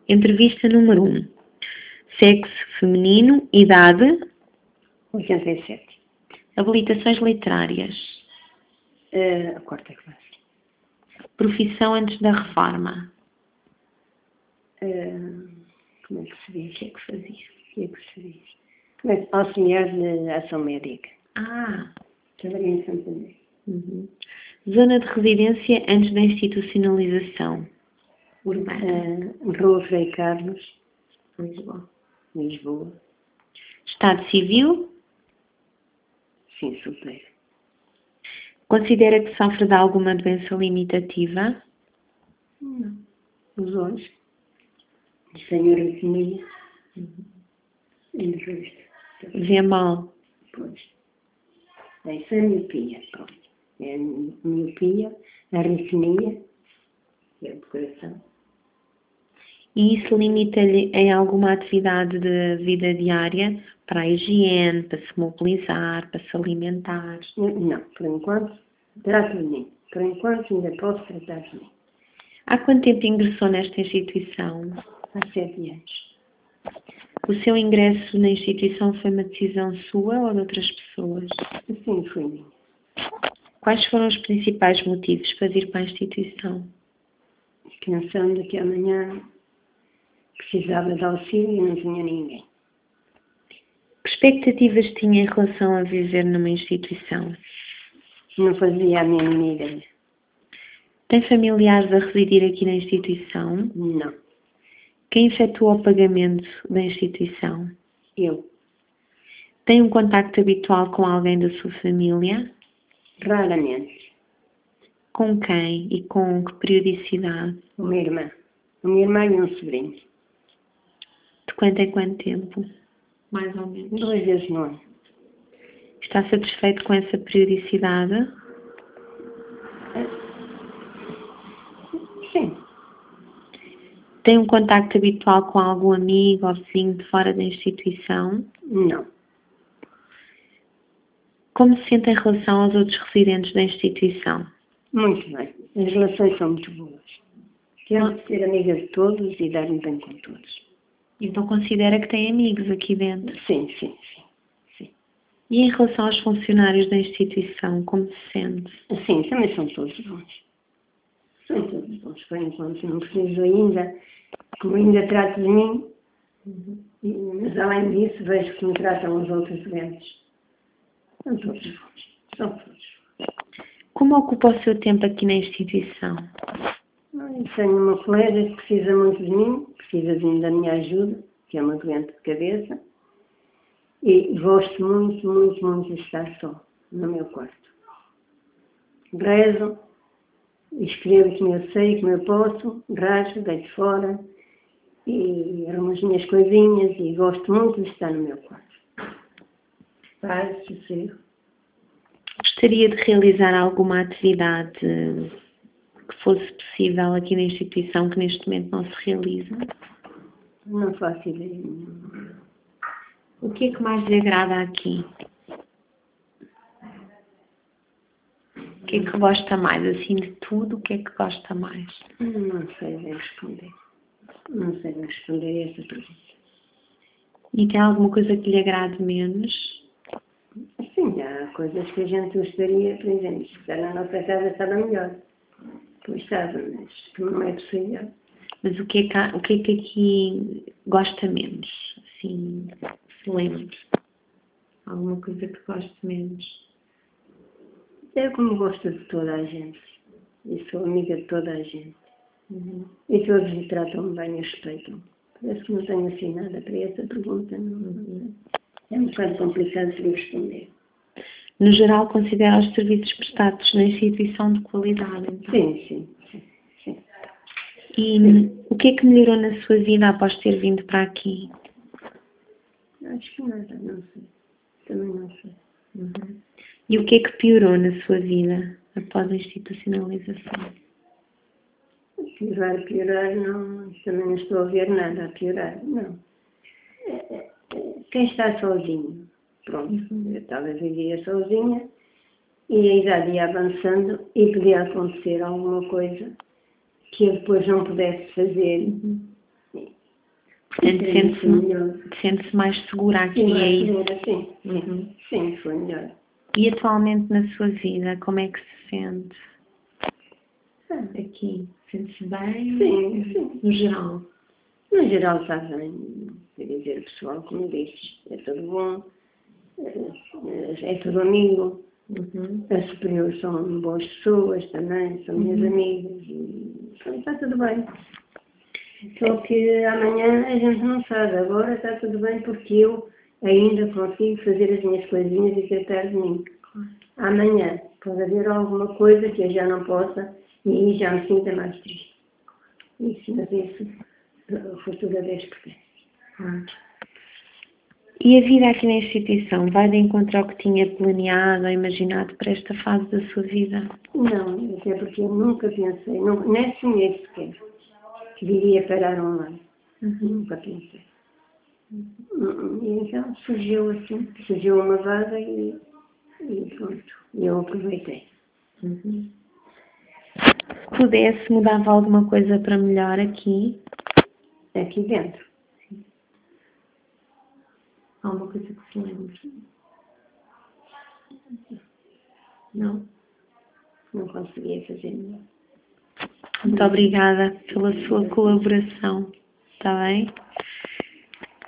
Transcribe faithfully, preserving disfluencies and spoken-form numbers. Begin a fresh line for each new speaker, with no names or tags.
Entrevista número um. Sexo feminino, idade,
oitenta e sete.
habilitações literárias,
Uh, a quarta classe.
profissão antes da reforma,
Uh, como é que se diz? O que é que fazia? O que é que se diz? Como é que auxiliar de ação médica.
Ah,
Trabalhei em Santander.
uhum. Zona de residência antes da institucionalização, urbana,
Uh, Rua Frei Carlos,
Lisboa.
Lisboa.
Estado civil,
Sim, solteira.
considera que sofre de alguma doença limitativa,
Não. Os olhos. Tenho arritmia. E o resto.
vê mal,
Pois. Isso é miopia. Pronto. É miopia, arritmia, que é do coração.
e isso limita-lhe em alguma atividade de vida diária, para a higiene, para se mobilizar, para se alimentar.
Não, por enquanto, trato de mim. Por enquanto, ainda posso tratar de mim.
Há quanto tempo ingressou nesta instituição?
Há sete anos.
O seu ingresso na instituição foi uma decisão sua ou de outras pessoas?
Assim foi minha.
Quais foram os principais motivos para vir para a instituição?
Pensando que amanhã precisava de auxílio e não tinha ninguém.
Que expectativas tinha em relação a viver numa instituição?
Não fazia a mínima ideia.
Tem familiares a residir aqui na instituição?
Não.
Quem efetua o pagamento da instituição?
Eu.
Tem um contacto habitual com alguém da sua família?
Raramente.
Com quem e com que periodicidade?
Uma irmã. Uma irmã e um sobrinho.
De quanto em quanto tempo? Mais ou menos.
Duas vezes no ano.
Está satisfeito com essa periodicidade?
Sim.
Tem um contacto habitual com algum amigo ou vizinho de fora da instituição?
Não.
Como se sente em relação aos outros residentes da instituição?
Muito bem. As relações são muito boas. Tento ser amiga de todos e dar-me bem com todos.
Então considera que tem amigos aqui dentro?
Sim, sim, sim. sim.
E em relação aos funcionários da instituição, como se sente?
Sim, também são todos bons. São todos bons. Por enquanto não preciso ainda, como ainda trato de mim,
Uhum.
mas além disso vejo que me tratam os outros doentes. São todos bons. São todos.
Como ocupa o seu tempo aqui na instituição?
Eu tenho uma colega que precisa muito de mim, precisa de, da minha ajuda, que é uma doente de cabeça, e gosto muito, muito, muito de estar só no meu quarto. Rezo, escrevo como eu sei, como eu posso, rasgo, deito fora, e arrumo as minhas coisinhas, e gosto muito de estar no meu quarto. Paz, sossego.
Gostaria de realizar alguma atividade que fosse possível aqui na instituição que neste momento não se realiza?
Não faço ideia nenhuma.
O que é que mais lhe agrada aqui? O que é que gosta mais? Assim de tudo, o que é que gosta mais?
Não sei bem responder. Não sei bem responder essa pergunta.
E tem alguma coisa que lhe agrade menos?
Sim, há coisas que a gente gostaria, por exemplo, se estar na nossa casa estava melhor. Pois estava, mas como não é possível.
Mas o que é que, há- o que, é que aqui gosta menos? Assim, se lembra? Alguma coisa que goste menos?
É como gosto de toda a gente. E sou amiga de toda a gente.
Uhum.
E todos me tratam bem e respeitam. Parece que não tenho assim nada para essa pergunta. Não.
Uhum.
É um bocado complicado de responder.
No geral, considera os serviços prestados na instituição de qualidade, então?
Sim, sim, sim. sim.
E sim. O que é que melhorou na sua vida após ter vindo para aqui?
Acho que nada, não sei. Também não sei.
Uhum. E o que é que piorou na sua vida após a institucionalização?
Piorar, piorar, não. Também não estou a ver nada a piorar, não. É, é, é, quem está sozinho, pronto,
Uhum.
eu talvez vivia sozinha e a idade ia avançando e podia acontecer alguma coisa que eu depois não pudesse fazer.
Uhum. Portanto,
Sim, foi melhor.
sente-se sente-se mais segura aqui,
Sim,
é
mais
isso?
segura, sim.
Uhum.
Sim, foi melhor.
E atualmente na sua vida, como é que se sente
Ah,
aqui? Sente-se bem?
sim, sim.
No geral?
No geral está bem. Quer dizer, o pessoal, como diz, é tudo bom, é, é tudo amigo.
Uhum.
As superiores são boas pessoas também, são minhas
Uhum.
amigas e então, está tudo bem. Só que amanhã a gente não sabe, agora está tudo bem porque eu ainda consigo fazer as minhas coisinhas e tratar de mim. Amanhã pode haver alguma coisa que eu já não possa e aí já me sinta mais triste. Isso, mas isso, o futuro a Deus pertence.
Claro. E a vida aqui na instituição vai de encontro ao que tinha planeado ou imaginado para esta fase da sua vida?
Não, até porque eu nunca pensei, não, nem sonhei sequer que viria parar online.
Uhum.
Nunca pensei. E então surgiu assim, surgiu uma vaga e, e pronto, e eu aproveitei.
Uhum. Se pudesse, mudava alguma coisa para melhor aqui?
Aqui dentro.
Alguma coisa que se lembre? Não?
Não conseguia fazer melhor.
Muito obrigada pela sua colaboração. Está bem?